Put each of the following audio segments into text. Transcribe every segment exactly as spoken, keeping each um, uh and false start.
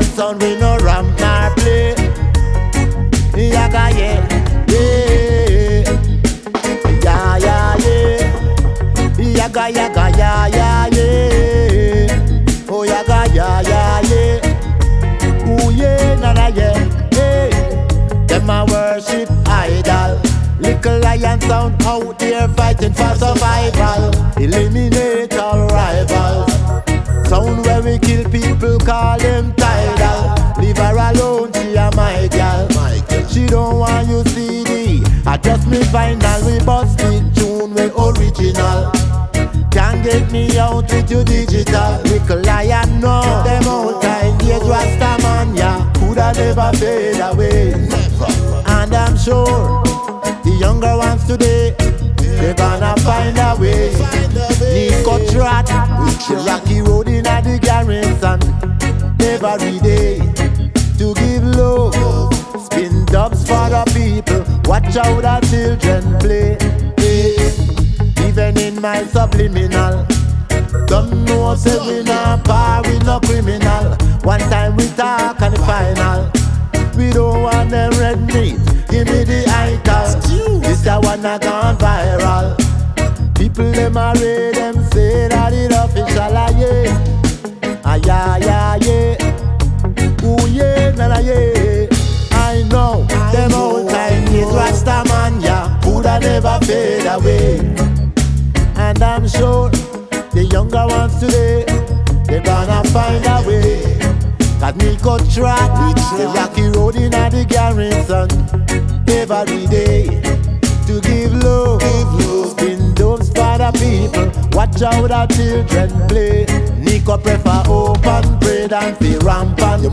and sound, we no ramp nor play. Yaga yeah, yeah, yeah, yeah, yeah. Yaga yaga yeah, yeah, yeah. Oh yaga yeah, yeah, yeah. Ooh yeah, na na yeah, yeah. Them a worship idol. Little lion sound out there fighting for survival. Eliminate all rivals. Sound where we kill people, call them tidal. Leave her alone, she a my gal. She don't want you C D. I just me final, we bust it tune, we original. Can't get me out with you digital. Little lion no, them old time years Rastaman, yeah, coulda never fade away. And I'm sure the younger ones today, they gonna find a way. Nico Trot, the rocky road in the garrison. Every day to give love, spin dubs for the people. Watch how the children play. Even in my subliminal, don't know say we no par, we no criminal. One time we talk and the final. We don't want them red meat, give me the ital. This a one a gone viral. People them a read them say that it official a yeah. Ah yeah yeah yeah. Ooh yeah na na yeah. I know them old time years Rastaman, yeah, coulda never fade away. And I'm sure the younger ones today, they gonna find a way. Cause Nico Trot, the rocky road in the garrison. Every day to give love, give love. Spin doves for the people. Watch how the children play. Nico prefer open pray than fi ramp and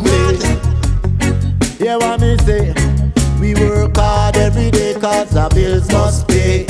play. Hear what me say? We work hard every day cause the bills must pay.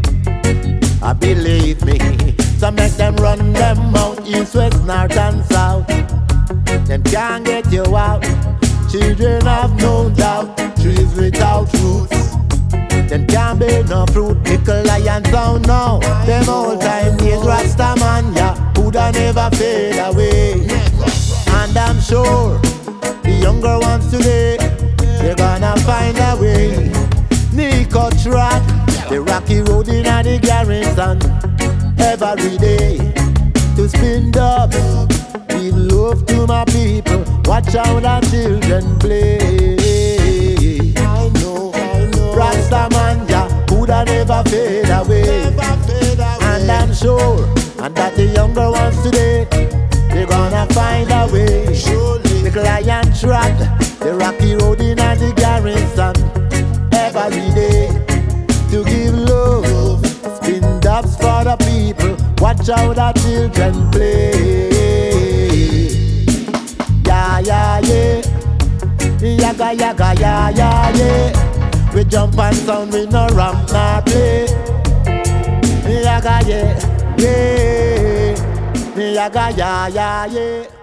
I believe me, so make them run them out, east, west, north and south. Them can't get you out. Children have no doubt. Trees without roots, them can't bear no fruit. Little lion sound now. Them old time days Rastaman, yeah, coulda never fade away. And I'm sure the younger ones today, they gonna find a way. Nico Trot, the rocky road in the garrison. Every day to spin dubs, give love to my people. Watch how the children play. I know, I know. Rastaman, yeah, coulda never fade away. And I'm sure, and that the younger ones today, they gonna find a way. The lion Trot, the rocky road in the garrison. Every day to give love, spin dubs for the people. Watch how the children play. Yeah, yeah, yeah. Yaga, yaga, yeah, yeah, yeah. We jump and sound, we no ramp nor play. Yaga, yeah, yeah. Yaga, yeah, yeah, yeah.